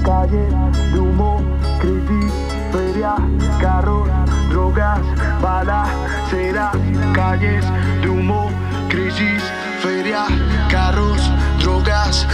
calles de humo, crisis, feria, carros, drogas, balaceras. Calles de humo, crisis, feria, carros, drogas,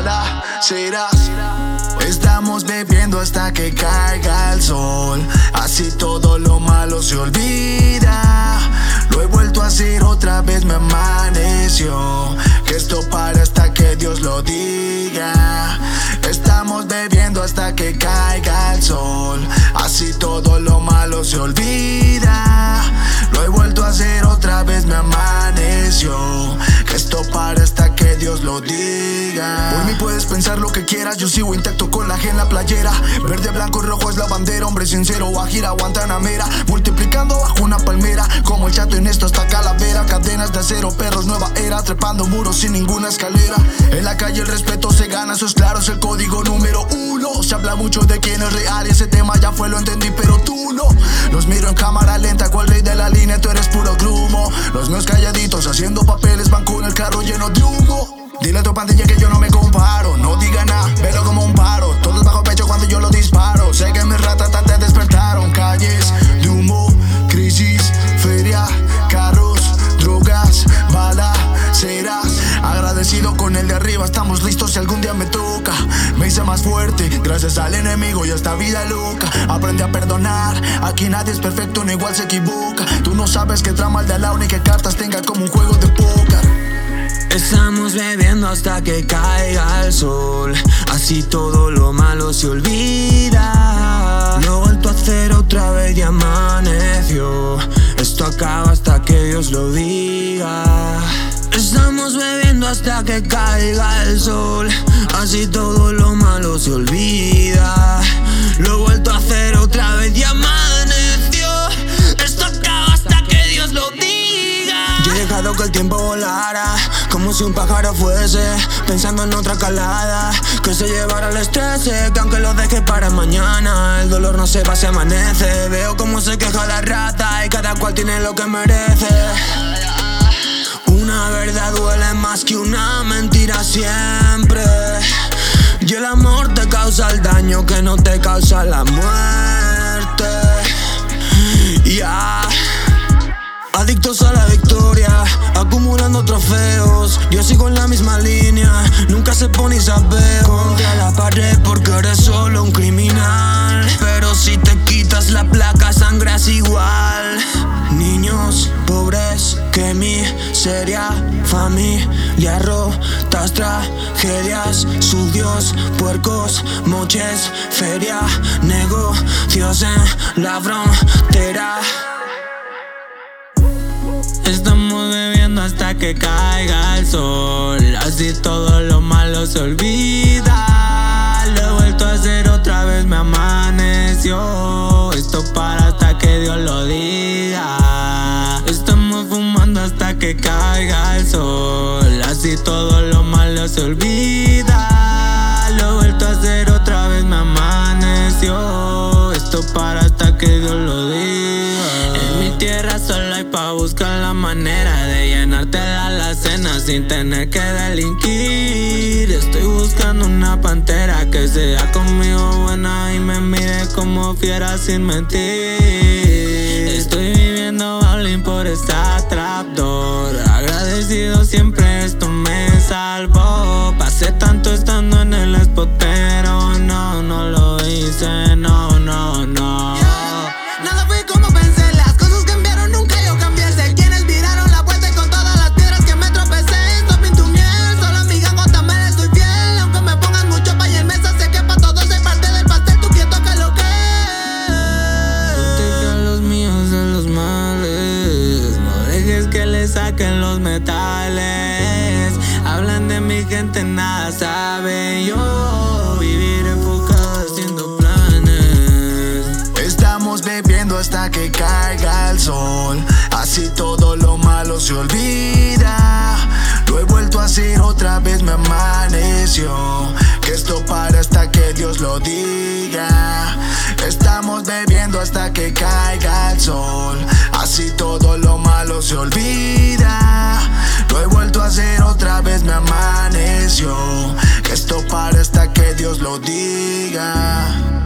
balaceras. Estamos bebiendo hasta que caiga el sol, así todo lo malo se olvida. Lo he vuelto a hacer otra vez, me amaneció. Que esto para hasta que Dios lo diga. Estamos bebiendo hasta que caiga el sol, así todo lo malo se olvida. Lo he vuelto a hacer otra vez, me amaneció. Que esto para hasta que Dios lo diga. Por mí puedes pensar lo que quieras, yo sigo intacto con la G en la playera. Verde, blanco y rojo es la bandera, hombre sincero, Guajira, Guantanamera. Multiplicando bajo una palmera, como el Chato en esto hasta Calavera. Cadenas de acero, perros, nueva era, trepando muros sin ninguna escalera. En la calle el respeto se gana, eso es claro, es el código número 1. Se habla mucho de quién es real y ese tema ya fue, lo entendí, pero tú no. Los miro en cámara lenta, cual rey de la línea, tú eres puro grumo. Los míos calladitos haciendo papeles, van con el carro lleno de humo. Dile a tu pandilla que yo no me comparo, no diga nada, velo como un paro. Todos bajo pecho cuando yo lo disparo. Sé que mis ratas te despertaron. Calles de humo, crisis, feria, carros, drogas, balaceras. Agradecido con el de arriba, estamos listos si algún día me toca. Me hice más fuerte, gracias al enemigo y a esta vida loca. Aprendí a perdonar, aquí nadie es perfecto, ni igual se equivoca. Tú no sabes qué trama el de al lado ni qué cartas tenga, como un juego de póker. Estamos bebiendo hasta que caiga el sol, así todo lo malo se olvida. Lo he vuelto a hacer otra vez y amaneció. Esto acaba hasta que Dios lo diga. Estamos bebiendo hasta que caiga el sol, así todo lo malo se olvida. Lo he vuelto a hacer otra vez y amaneció. Esto acaba hasta que Dios lo diga. Yo he dejado que el tiempo volara, como si un pájaro fuese, pensando en otra calada, que se llevara el estrés, que aunque lo deje para mañana, el dolor no se va, se amanece. Veo cómo se queja la rata y cada cual tiene lo que merece. Una verdad duele más que una mentira siempre, y el amor te causa el daño que no te causa la muerte. Yeah. Adictos a la victoria, acumulando trofeos. Yo sigo en la misma línea, nunca se pone Isabel contra la pared porque eres solo un criminal. Pero si te quitas la placa, sangras igual. Niños pobres, que miseria, familia rotas, tragedias, sucios, puercos, moches, feria, negocios en la frontera. Estamos bebiendo hasta que caiga el sol, así todo lo malo se olvida. Lo he vuelto a hacer otra vez, me amaneció. Esto para hasta que Dios lo diga. Estamos fumando hasta que caiga el sol, así todo lo malo se olvida. Lo he vuelto a hacer otra vez, me amaneció. Esto para hasta que Dios lo diga. En mi tierra solo hay pa' buscar la manera de llenarte la alacena sin tener que delinquir. Estoy buscando una pantera que sea conmigo buena y me mire como fiera sin mentir. Estoy viviendo bowling por esta trapdoor, agradecido siempre esto me salvó. Pasé tanto estando en el spot pero no lo hice, no. Nada fue como pensé, las cosas cambiaron, nunca yo cambié. Sé quienes viraron la vuelta y con todas las piedras que me tropecé. Stop en tu miel, solo a mi gango también estoy fiel. Aunque me pongan mucho pa' y en mesa, sé que pa' todos soy parte del pastel, tú quieto que lo que Protege a los míos de los males, no dejes que le saquen los metales. Hablan de mi gente, nada sabe. Yo viviré enfocado haciendo planes. Estamos bebiendo hasta que caiga el sol, así todo lo malo se olvida. Lo he vuelto a hacer otra vez, me amaneció. Que esto para hasta que Dios lo diga. Estamos bebiendo hasta que caiga el sol, así todo lo malo se olvida. Lo he vuelto a hacer otra vez, me amaneció. Que esto para hasta que Dios Dios lo diga.